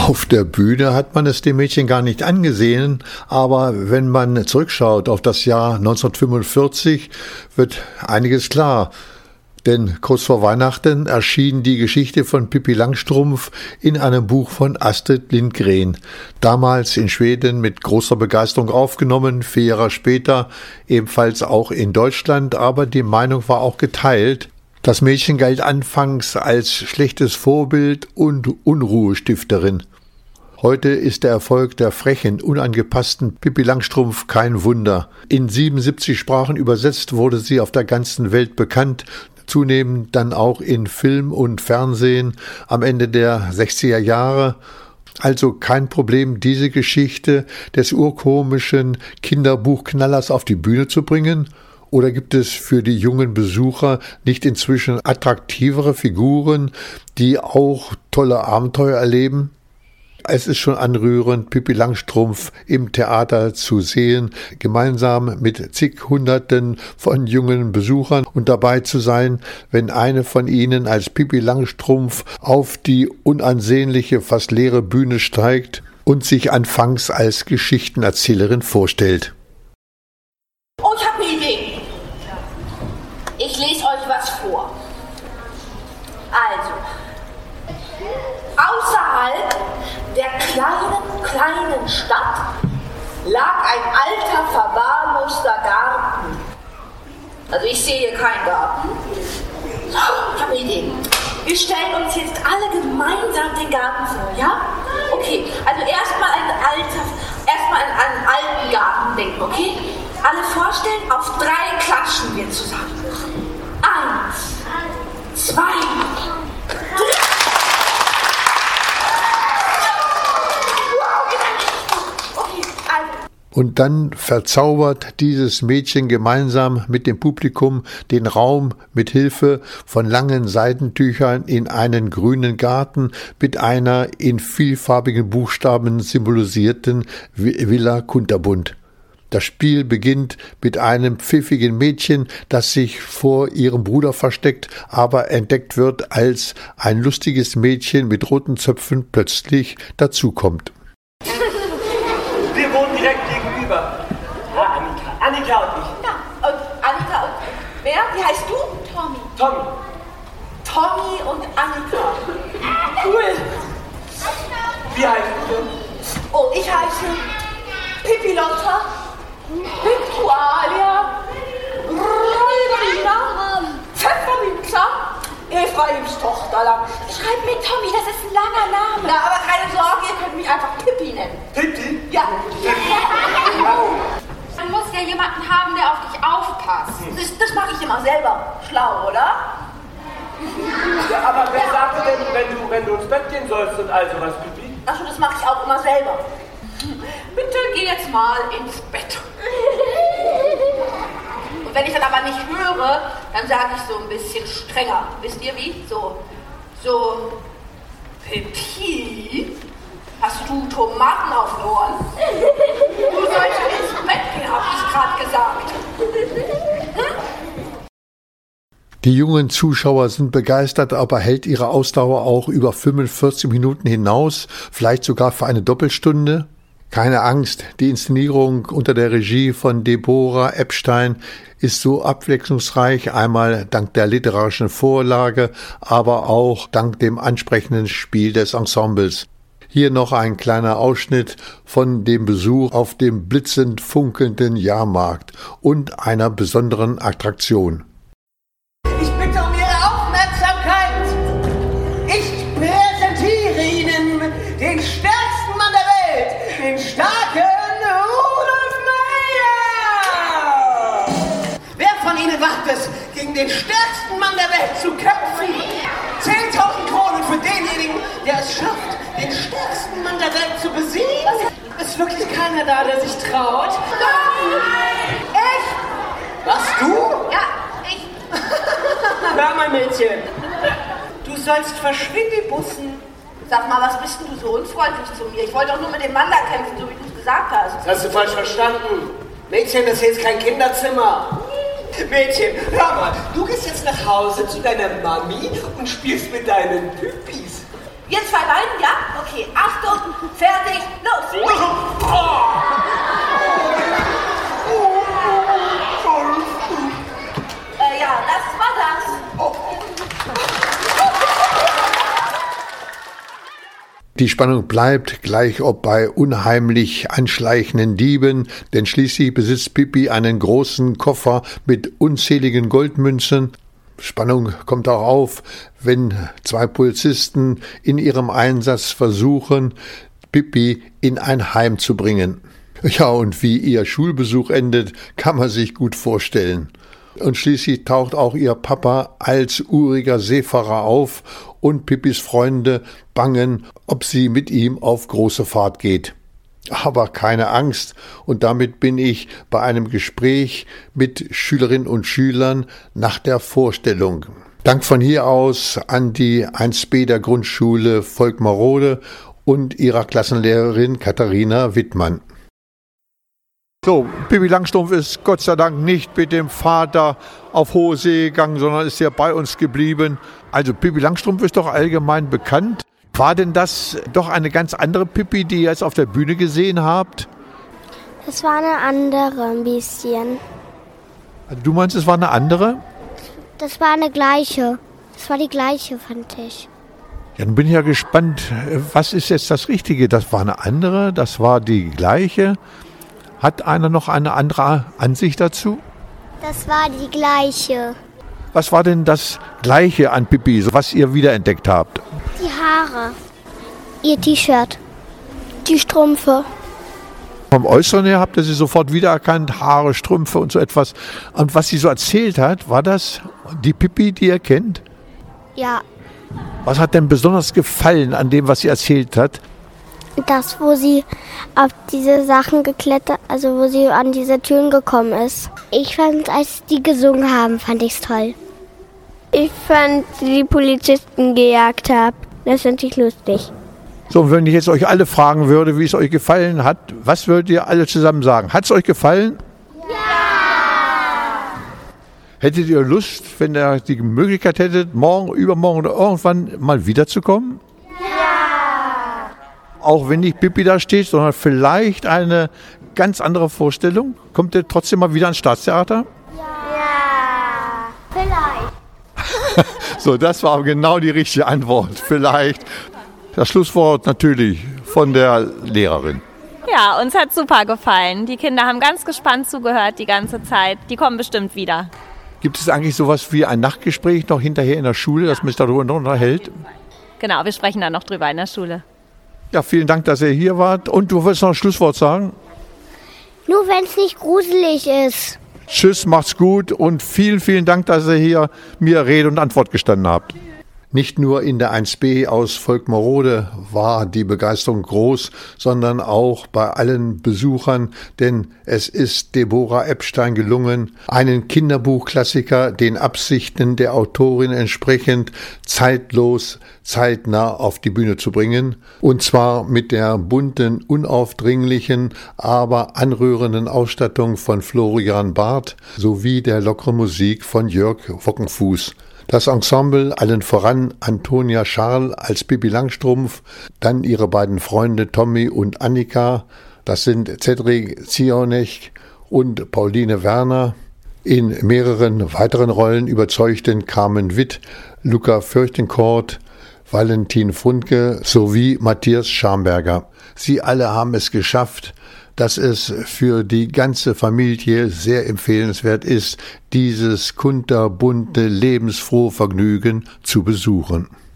Auf der Bühne hat man es dem Mädchen gar nicht angesehen, aber wenn man zurückschaut auf das Jahr 1945, wird einiges klar. Denn kurz vor Weihnachten erschien die Geschichte von Pippi Langstrumpf in einem Buch von Astrid Lindgren. Damals in Schweden mit großer Begeisterung aufgenommen, 4 Jahre später ebenfalls auch in Deutschland, aber die Meinung war auch geteilt. Das Mädchen galt anfangs als schlechtes Vorbild und Unruhestifterin. Heute ist der Erfolg der frechen, unangepassten Pippi Langstrumpf kein Wunder. In 77 Sprachen übersetzt wurde sie auf der ganzen Welt bekannt, zunehmend dann auch in Film und Fernsehen am Ende der 60er Jahre. Also kein Problem, diese Geschichte des urkomischen Kinderbuchknallers auf die Bühne zu bringen. Oder gibt es für die jungen Besucher nicht inzwischen attraktivere Figuren, die auch tolle Abenteuer erleben? Es ist schon anrührend, Pippi Langstrumpf im Theater zu sehen, gemeinsam mit zig Hunderten von jungen Besuchern und dabei zu sein, wenn eine von ihnen als Pippi Langstrumpf auf die unansehnliche, fast leere Bühne steigt und sich anfangs als Geschichtenerzählerin vorstellt. Oh, ich habe eine Idee. Ich lese euch was vor. Also, außerhalb der kleinen Stadt lag ein alter, verwahrloster Garten. Also ich sehe hier keinen Garten. So, ich habe eine Idee. Wir stellen uns jetzt alle gemeinsam den Garten vor, ja? Okay, also erstmal an einen alten Garten denken, okay? Alle vorstellen, auf 3 klatschen wir zusammen. 1, 2, 3. Und dann verzaubert dieses Mädchen gemeinsam mit dem Publikum den Raum mit Hilfe von langen Seidentüchern in einen grünen Garten mit einer in vielfarbigen Buchstaben symbolisierten Villa Kunterbund. Das Spiel beginnt mit einem pfiffigen Mädchen, das sich vor ihrem Bruder versteckt, aber entdeckt wird, als ein lustiges Mädchen mit roten Zöpfen plötzlich dazukommt. Wir wohnen direkt gegenüber. Ja, Annika und ich. Ja, und Annika und wer? Wie heißt du? Tommy. Tommy und Annika. Cool. Wie heißt du? Oh, ich heiße Pippi Lotta, Victualia, Räuberina, Pfefferminzer, Ephraims Tochter Langstrumpf. Schreib mir Tommy, das ist ein langer Name. Na, aber keine Sorge, ihr könnt mich einfach Pippi nennen. Pippi? Ja. Man muss ja jemanden haben, der auf dich aufpasst. Das mache ich immer selber. Schlau, oder? Ja, aber wer sagte denn, wenn du ins Bett gehen sollst und all sowas, Pippi? Achso, das mache ich auch immer selber. Bitte geh jetzt mal ins Bett. Und wenn ich dann aber nicht höre, dann sage ich so ein bisschen strenger. Wisst ihr wie? So, Pippi, hast du Tomaten auf den Ohren? Du sollst ins Bett gehen, hab ich gerade gesagt. Die jungen Zuschauer sind begeistert, aber hält ihre Ausdauer auch über 45 Minuten hinaus, vielleicht sogar für eine Doppelstunde? Keine Angst, die Inszenierung unter der Regie von Deborah Epstein ist so abwechslungsreich, einmal dank der literarischen Vorlage, aber auch dank dem ansprechenden Spiel des Ensembles. Hier noch ein kleiner Ausschnitt von dem Besuch auf dem blitzend funkelnden Jahrmarkt und einer besonderen Attraktion. Ich bitte um Ihre Aufmerksamkeit. Ich präsentiere Ihnen den stärksten Mann der Welt, den starken Rudolf Meyer. Wer von Ihnen wagt es, gegen den stärksten Mann der Welt zu kämpfen? 10.000 Kronen für denjenigen, der es schafft, den stärksten Mann der Welt zu besiegen. Ist wirklich keiner da, der sich traut? Nein! Ich? Was, du? Ja, ich. Hör mal, Mädchen. Du sollst verschwindibussen. Sag mal, was bist denn du so unfreundlich zu mir? Ich wollte doch nur mit dem Mann da kämpfen, so wie du es gesagt hast. Das hast du falsch verstanden. Mädchen, das hier ist kein Kinderzimmer. Mädchen, hör mal, du gehst jetzt nach Hause zu deiner Mami und spielst mit deinen Püppis. Wir 2 beiden, ja? Okay, Achtung, fertig, los! Ja, das war das. Die Spannung bleibt, gleich ob bei unheimlich anschleichenden Dieben, denn schließlich besitzt Pippi einen großen Koffer mit unzähligen Goldmünzen. Spannung kommt auch auf, wenn zwei Polizisten in ihrem Einsatz versuchen, Pippi in ein Heim zu bringen. Ja, und wie ihr Schulbesuch endet, kann man sich gut vorstellen. Und schließlich taucht auch ihr Papa als uriger Seefahrer auf und Pippis Freunde bangen, ob sie mit ihm auf große Fahrt geht. Aber keine Angst, und damit bin ich bei einem Gespräch mit Schülerinnen und Schülern nach der Vorstellung. Dank von hier aus an die 1b der Grundschule Volkmarode und ihrer Klassenlehrerin Katharina Wittmann. So, Pippi Langstrumpf ist Gott sei Dank nicht mit dem Vater auf hohe See gegangen, sondern ist ja bei uns geblieben. Also Pippi Langstrumpf ist doch allgemein bekannt. War denn das doch eine ganz andere Pippi, die ihr jetzt auf der Bühne gesehen habt? Das war eine andere ein bisschen. Also du meinst, es war eine andere? Das war eine gleiche. Das war die gleiche, fand ich. Ja, dann bin ich ja gespannt, was ist jetzt das Richtige? Das war eine andere, das war die gleiche. Hat einer noch eine andere Ansicht dazu? Das war die gleiche. Was war denn das Gleiche an Pippi, was ihr wiederentdeckt habt? Die Haare. Ihr T-Shirt. Die Strümpfe. Vom Äußeren her habt ihr sie sofort wiedererkannt, Haare, Strümpfe und so etwas. Und was sie so erzählt hat, war das die Pippi, die ihr kennt? Ja. Was hat denn besonders gefallen an dem, was sie erzählt hat? Das, wo sie auf diese Sachen geklettert, also wo sie an diese Türen gekommen ist. Ich fand, als die gesungen haben, fand ich es toll. Ich fand, die Polizisten gejagt haben. Das fand ich lustig. So, und wenn ich jetzt euch alle fragen würde, wie es euch gefallen hat, was würdet ihr alle zusammen sagen? Hat es euch gefallen? Ja! Hättet ihr Lust, wenn ihr die Möglichkeit hättet, morgen, übermorgen oder irgendwann mal wiederzukommen? Auch wenn nicht Pippi da steht, sondern vielleicht eine ganz andere Vorstellung? Kommt ihr trotzdem mal wieder ans Staatstheater? Ja, vielleicht. So, das war genau die richtige Antwort. Vielleicht. Das Schlusswort natürlich von der Lehrerin. Ja, uns hat super gefallen. Die Kinder haben ganz gespannt zugehört die ganze Zeit. Die kommen bestimmt wieder. Gibt es eigentlich sowas wie ein Nachtgespräch noch hinterher in der Schule, dass man sich darüber unterhält? Genau, wir sprechen da noch drüber in der Schule. Ja, vielen Dank, dass ihr hier wart. Und du wolltest noch ein Schlusswort sagen? Nur wenn es nicht gruselig ist. Tschüss, macht's gut und vielen, vielen Dank, dass ihr hier mir Rede und Antwort gestanden habt. Nicht nur in der 1b aus Volkmarode war die Begeisterung groß, sondern auch bei allen Besuchern, denn es ist Deborah Epstein gelungen, einen Kinderbuchklassiker den Absichten der Autorin entsprechend zeitlos, zeitnah auf die Bühne zu bringen, und zwar mit der bunten, unaufdringlichen, aber anrührenden Ausstattung von Florian Barth sowie der lockeren Musik von Jörg Wockenfuß. Das Ensemble, allen voran Antonia Scharl als Pippi Langstrumpf, dann ihre beiden Freunde Tommy und Annika, das sind Cedric Zionech und Pauline Werner. In mehreren weiteren Rollen überzeugten Carmen Witt, Luca Fürchtenkourt, Valentin Funke sowie Matthias Schamberger. Sie alle haben es geschafft, dass es für die ganze Familie sehr empfehlenswert ist, dieses kunterbunte, lebensfrohe Vergnügen zu besuchen.